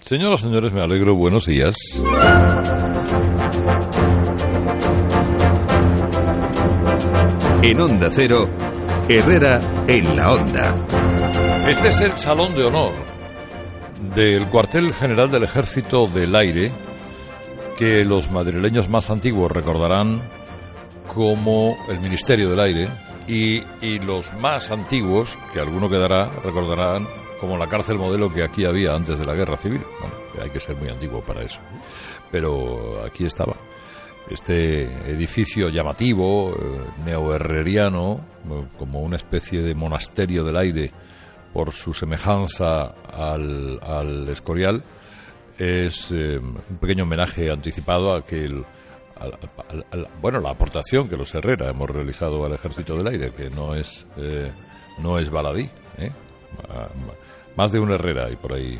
Señoras y señores, me alegro. Buenos días. En Onda Cero, Herrera en la Onda. Este es el Salón de Honor del Cuartel General del Ejército del Aire, que los madrileños más antiguos recordarán como el Ministerio del Aire y los más antiguos, que alguno quedará, recordarán como la cárcel modelo que aquí había antes de la Guerra Civil. Bueno, hay que ser muy antiguo para eso, pero aquí estaba este edificio llamativo, neoherreriano, como una especie de monasterio del aire por su semejanza al Escorial. Es un pequeño homenaje anticipado a que la aportación que los Herrera hemos realizado al Ejército del Aire, que no es baladí, más de un Herrera y por ahí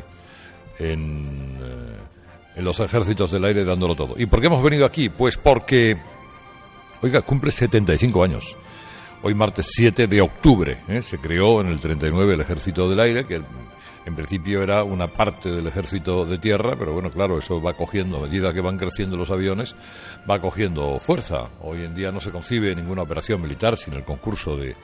en los ejércitos del aire dándolo todo. ¿Y por qué hemos venido aquí? Pues porque, oiga, cumple 75 años. Hoy martes 7 de octubre, se creó en el 39 el Ejército del Aire, que en principio era una parte del Ejército de Tierra, pero bueno, claro, eso va cogiendo, a medida que van creciendo los aviones, va cogiendo fuerza. Hoy en día no se concibe ninguna operación militar sin el concurso de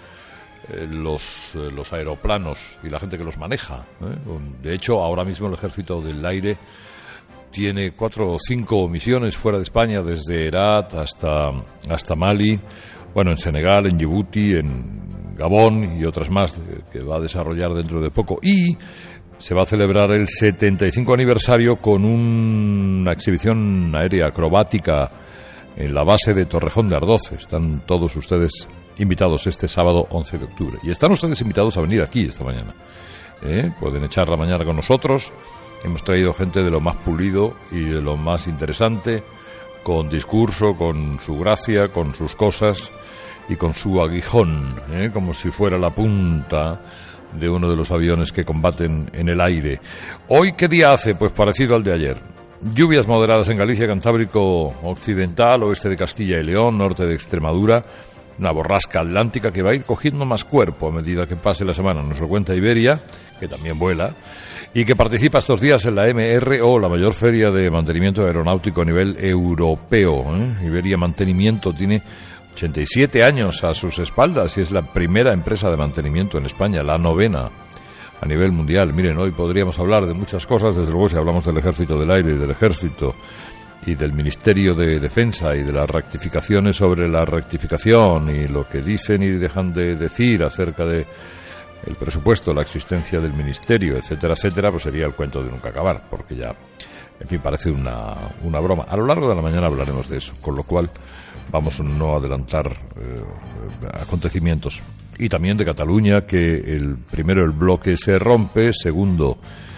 los aeroplanos y la gente que los maneja. De hecho, ahora mismo el Ejército del Aire tiene 4 o 5 misiones fuera de España, desde Herat hasta Mali, bueno, en Senegal, en Djibouti, en Gabón y otras más que va a desarrollar dentro de poco. Y se va a celebrar el 75 aniversario con una exhibición aérea acrobática en la base de Torrejón de Ardoz. Están todos ustedes invitados este sábado 11 de octubre. Y están ustedes invitados a venir aquí esta mañana. Pueden echar la mañana con nosotros. Hemos traído gente de lo más pulido y de lo más interesante, con discurso, con su gracia, con sus cosas y con su aguijón, como si fuera la punta de uno de los aviones que combaten en el aire. ¿Hoy qué día hace? Pues parecido al de ayer. Lluvias moderadas en Galicia, Cantábrico Occidental, oeste de Castilla y León, norte de Extremadura. Una borrasca atlántica que va a ir cogiendo más cuerpo a medida que pase la semana. Nos lo cuenta Iberia, que también vuela, y que participa estos días en la MRO, la mayor feria de mantenimiento aeronáutico a nivel europeo. Iberia Mantenimiento tiene 87 años a sus espaldas y es la primera empresa de mantenimiento en España, la 9ª a nivel mundial. Miren, hoy podríamos hablar de muchas cosas, desde luego si hablamos del Ejército del Aire y del Ejército y del Ministerio de Defensa y de las rectificaciones sobre la rectificación y lo que dicen y dejan de decir acerca de el presupuesto, la existencia del Ministerio, etcétera, etcétera, pues sería el cuento de nunca acabar, porque ya, en fin, parece una broma. A lo largo de la mañana hablaremos de eso, con lo cual vamos a no adelantar acontecimientos. Y también de Cataluña, que primero el bloque se rompe, segundo,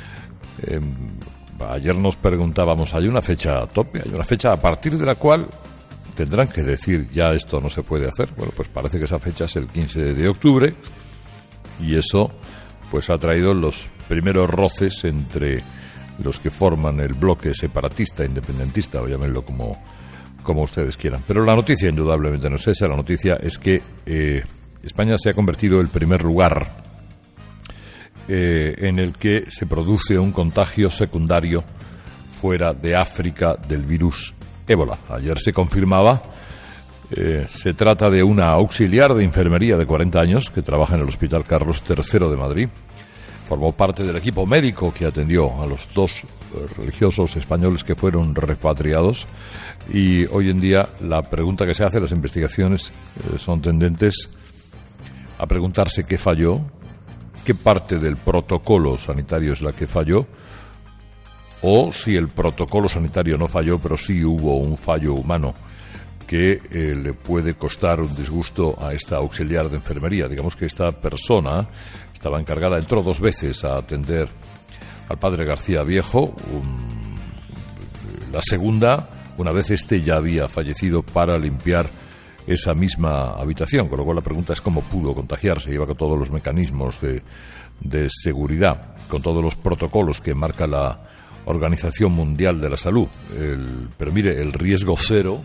ayer nos preguntábamos, ¿hay una fecha tope? ¿Hay una fecha a partir de la cual tendrán que decir ya esto no se puede hacer? Bueno, pues parece que esa fecha es el 15 de octubre y eso pues ha traído los primeros roces entre los que forman el bloque separatista, independentista, o llámenlo como ustedes quieran. Pero la noticia indudablemente no es esa. La noticia es que España se ha convertido en el primer lugar en el que se produce un contagio secundario fuera de África del virus ébola. Ayer se confirmaba, se trata de una auxiliar de enfermería de 40 años que trabaja en el Hospital Carlos III de Madrid. Formó parte del equipo médico que atendió a los 2 religiosos españoles que fueron repatriados, y hoy en día la pregunta que se hace, las investigaciones son tendentes a preguntarse qué falló, qué parte del protocolo sanitario es la que falló, o si el protocolo sanitario no falló, pero sí hubo un fallo humano que le puede costar un disgusto a esta auxiliar de enfermería. Digamos que esta persona estaba encargada, entró 2 veces a atender al padre García Viejo, la segunda, una vez ya había fallecido, para limpiar esa misma habitación, con lo cual la pregunta es cómo pudo contagiarse. Lleva con todos los mecanismos de seguridad, con todos los protocolos que marca la Organización Mundial de la Salud. Pero mire, el riesgo cero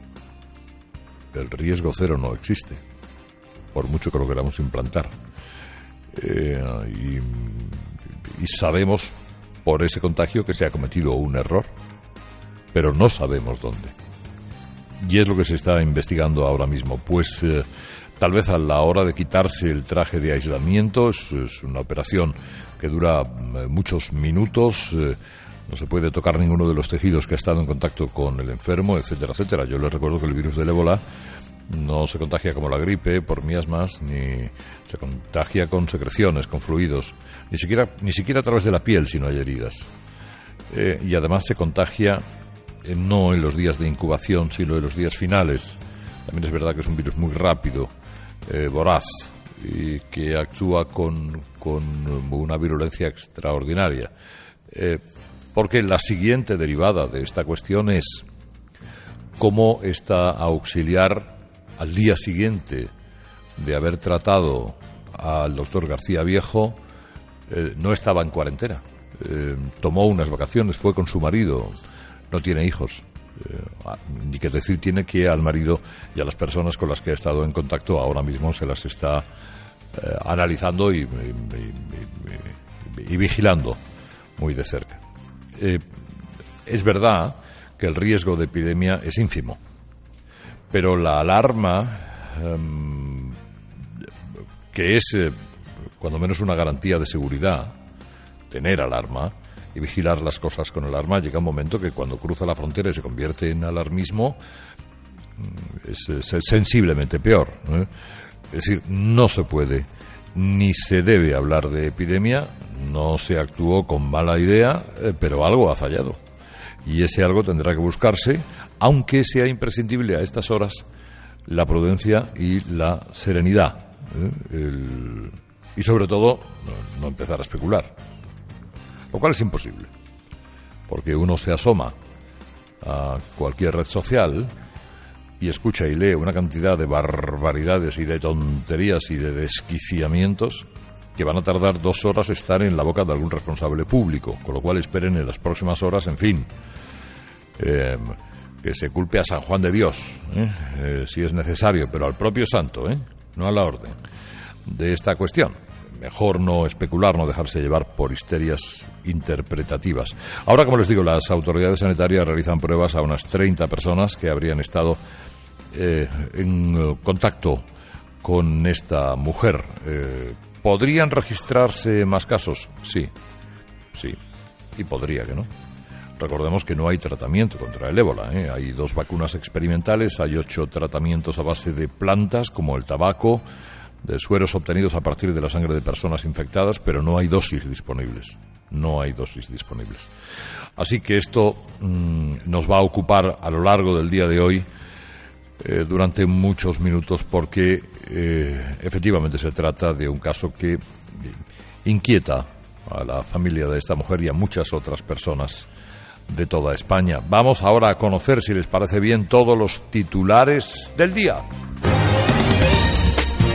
no existe, por mucho que lo queramos implantar. Y sabemos por ese contagio que se ha cometido un error, pero no sabemos dónde. Y es lo que se está investigando ahora mismo. Pues tal vez a la hora de quitarse el traje de aislamiento, es una operación que dura muchos minutos, no se puede tocar ninguno de los tejidos que ha estado en contacto con el enfermo, etcétera, etcétera. Yo les recuerdo que el virus del ébola no se contagia como la gripe, por miasmas, ni se contagia con secreciones, con fluidos, ni siquiera a través de la piel si no hay heridas. Y además se contagia no en los días de incubación, sino en los días finales. También es verdad que es un virus muy rápido, voraz, y que actúa con una virulencia extraordinaria. Porque la siguiente derivada de esta cuestión es cómo esta auxiliar, al día siguiente de haber tratado al doctor García Viejo, no estaba en cuarentena. Tomó unas vacaciones, fue con su marido, no tiene hijos. Ni que decir tiene que al marido y a las personas con las que ha estado en contacto ahora mismo se las está analizando y vigilando muy de cerca. Es verdad que el riesgo de epidemia es ínfimo, pero la alarma, que es cuando menos una garantía de seguridad, tener alarma y vigilar las cosas con alarma, llega un momento que cuando cruza la frontera y se convierte en alarmismo es sensiblemente peor, ¿eh? Es decir, no se puede ni se debe hablar de epidemia, no se actuó con mala idea, pero algo ha fallado. Y ese algo tendrá que buscarse, aunque sea imprescindible a estas horas la prudencia y la serenidad. Y sobre todo, no empezar a especular. Lo cual es imposible, porque uno se asoma a cualquier red social y escucha y lee una cantidad de barbaridades y de tonterías y de desquiciamientos que van a tardar 2 horas estar en la boca de algún responsable público, con lo cual esperen en las próximas horas, en fin, que se culpe a San Juan de Dios, si es necesario, pero al propio santo, no a la orden de esta cuestión. Mejor no especular, no dejarse llevar por histerias interpretativas. Ahora, como les digo, las autoridades sanitarias realizan pruebas a unas 30 personas que habrían estado en contacto con esta mujer. ¿Podrían registrarse más casos? Sí, y podría que no. Recordemos que no hay tratamiento contra el ébola, Hay 2 vacunas experimentales, hay 8 tratamientos a base de plantas, como el tabaco, de sueros obtenidos a partir de la sangre de personas infectadas, pero no hay dosis disponibles. Así que esto nos va a ocupar a lo largo del día de hoy durante muchos minutos, porque efectivamente se trata de un caso que inquieta a la familia de esta mujer y a muchas otras personas de toda España. Vamos ahora a conocer, si les parece bien, todos los titulares del día.